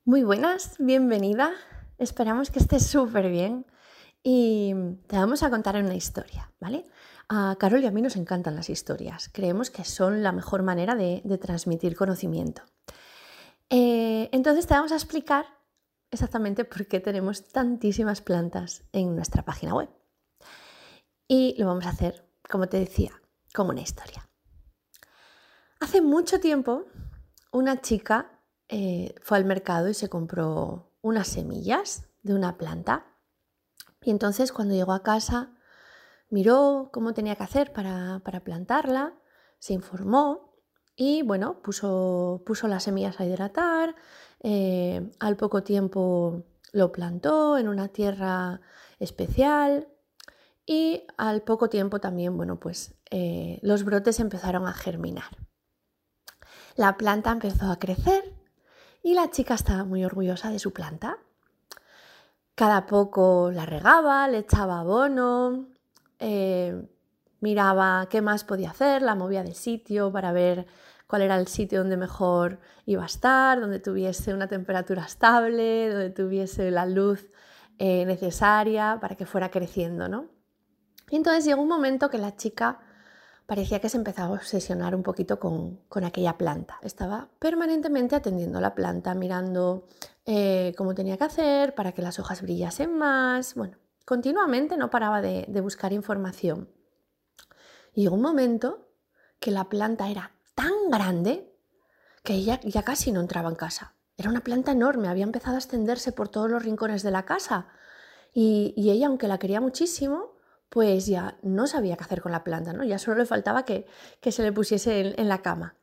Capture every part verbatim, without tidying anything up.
Muy buenas, bienvenida. Esperamos que estés súper bien y te vamos a contar una historia, ¿vale? A Carol y a mí nos encantan las historias. Creemos que son la mejor manera de, de transmitir conocimiento. Eh, entonces te vamos a explicar exactamente por qué tenemos tantísimas plantas en nuestra página web. Y lo vamos a hacer, como te decía, como una historia. Hace mucho tiempo, una chica eh, fue al mercado y se compró unas semillas de una planta. Y entonces cuando llegó a casa miró cómo tenía que hacer para, para plantarla, se informó y bueno, puso, puso las semillas a hidratar. Eh, al poco tiempo lo plantó en una tierra especial y al poco tiempo también, bueno, pues eh, los brotes empezaron a germinar. La planta empezó a crecer y la chica estaba muy orgullosa de su planta. Cada poco la regaba, le echaba abono, eh, miraba qué más podía hacer, la movía de sitio para ver cuál era el sitio donde mejor iba a estar, donde tuviese una temperatura estable, donde tuviese la luz eh, necesaria para que fuera creciendo, ¿no? Y entonces llegó un momento que la chica parecía que se empezaba a obsesionar un poquito con, con aquella planta. Estaba permanentemente atendiendo la planta, mirando eh, cómo tenía que hacer para que las hojas brillasen más. Bueno, continuamente no paraba de, de buscar información. Y llegó un momento que la planta era tan grande que ella ya casi no entraba en casa. Era una planta enorme, había empezado a extenderse por todos los rincones de la casa. Y, y ella, aunque la quería muchísimo, pues ya no sabía qué hacer con la planta, ¿no? Ya solo le faltaba que, que se le pusiese en, en la cama.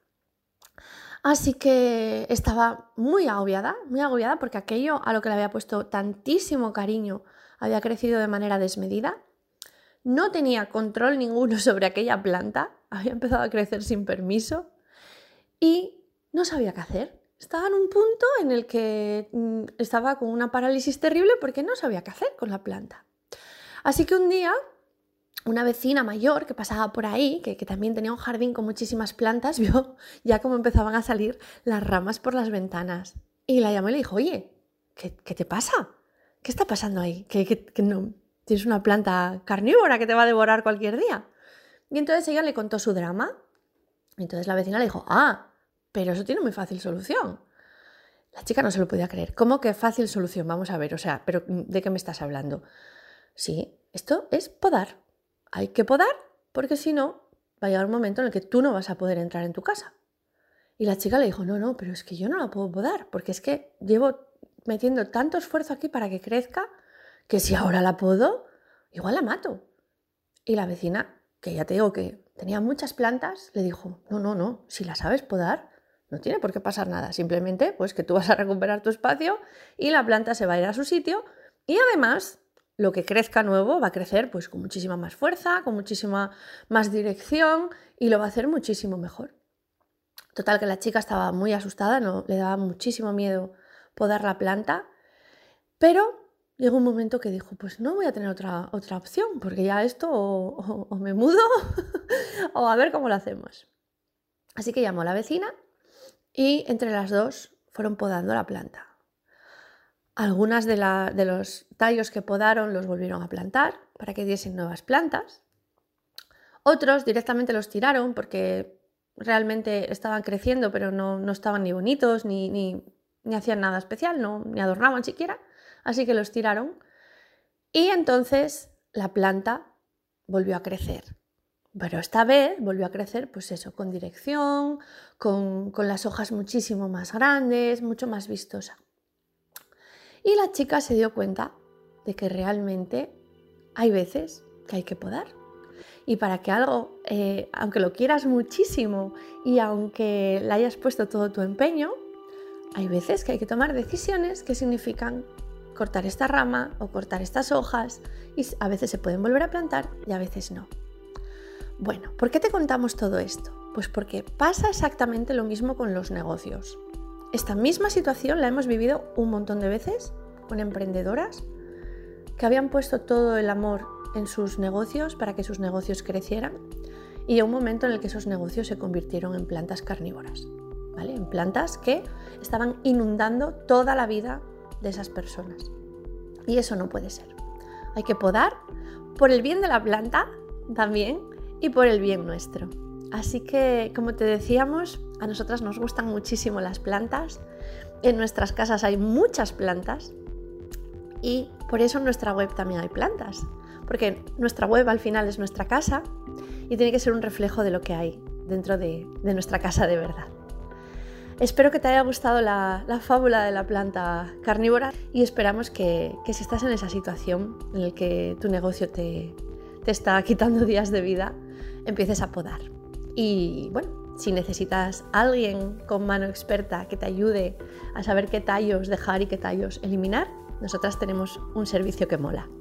Así que estaba muy agobiada, muy agobiada porque aquello a lo que le había puesto tantísimo cariño había crecido de manera desmedida. No tenía control ninguno sobre aquella planta, había empezado a crecer sin permiso y no sabía qué hacer. Estaba en un punto en el que mm, estaba con una parálisis terrible porque no sabía qué hacer con la planta. Así que un día una vecina mayor que pasaba por ahí, que, que también tenía un jardín con muchísimas plantas, vio ya cómo empezaban a salir las ramas por las ventanas. Y la llamó y le dijo, oye, ¿qué, qué te pasa? ¿Qué está pasando ahí? ¿Que, que, que no tienes una planta carnívora que te va a devorar cualquier día? Y entonces ella le contó su drama. Y entonces la vecina le dijo, ah, pero eso tiene muy fácil solución. La chica no se lo podía creer. ¿Cómo que fácil solución? Vamos a ver, o sea, ¿pero de qué me estás hablando? Sí, esto es podar. Hay que podar porque si no va a llegar un momento en el que tú no vas a poder entrar en tu casa. Y la chica le dijo, no, no, pero es que yo no la puedo podar porque es que llevo metiendo tanto esfuerzo aquí para que crezca que si ahora la podo, igual la mato. Y la vecina, que ya te digo que tenía muchas plantas, le dijo, no, no, no, si la sabes podar, no tiene por qué pasar nada. Simplemente pues que tú vas a recuperar tu espacio y la planta se va a ir a su sitio y además lo que crezca nuevo va a crecer pues con muchísima más fuerza, con muchísima más dirección y lo va a hacer muchísimo mejor. Total, que la chica estaba muy asustada, no, le daba muchísimo miedo podar la planta, pero llegó un momento que dijo, pues no voy a tener otra, otra opción, porque ya esto o, o, o me mudo o a ver cómo lo hacemos. Así que llamó a la vecina y entre las dos fueron podando la planta. Algunas de, la, de los tallos que podaron los volvieron a plantar para que diesen nuevas plantas. Otros directamente los tiraron porque realmente estaban creciendo, pero no, no estaban ni bonitos, ni, ni, ni hacían nada especial, no, ni adornaban siquiera. Así que los tiraron. Y entonces la planta volvió a crecer. Pero esta vez volvió a crecer, pues eso, con dirección, con, con las hojas muchísimo más grandes, mucho más vistosa. Y la chica se dio cuenta de que realmente hay veces que hay que podar. Y para que algo, eh, aunque lo quieras muchísimo y aunque le hayas puesto todo tu empeño, hay veces que hay que tomar decisiones que significan cortar esta rama o cortar estas hojas y a veces se pueden volver a plantar y a veces no. Bueno, ¿por qué te contamos todo esto? Pues porque pasa exactamente lo mismo con los negocios. Esta misma situación la hemos vivido un montón de veces con emprendedoras que habían puesto todo el amor en sus negocios para que sus negocios crecieran y llegó un momento en el que esos negocios se convirtieron en plantas carnívoras. ¿vale? En plantas que estaban inundando toda la vida de esas personas. Y eso no puede ser. Hay que podar por el bien de la planta también y por el bien nuestro. Así que, como te decíamos, a nosotras nos gustan muchísimo las plantas. En nuestras casas hay muchas plantas y por eso en nuestra web también hay plantas. Porque nuestra web al final es nuestra casa y tiene que ser un reflejo de lo que hay dentro de, de nuestra casa de verdad. Espero que te haya gustado la, la fábula de la planta carnívora y esperamos que, que si estás en esa situación en la que tu negocio te, te está quitando días de vida, empieces a podar. Y bueno, si necesitas a alguien con mano experta que te ayude a saber qué tallos dejar y qué tallos eliminar, nosotras tenemos un servicio que mola.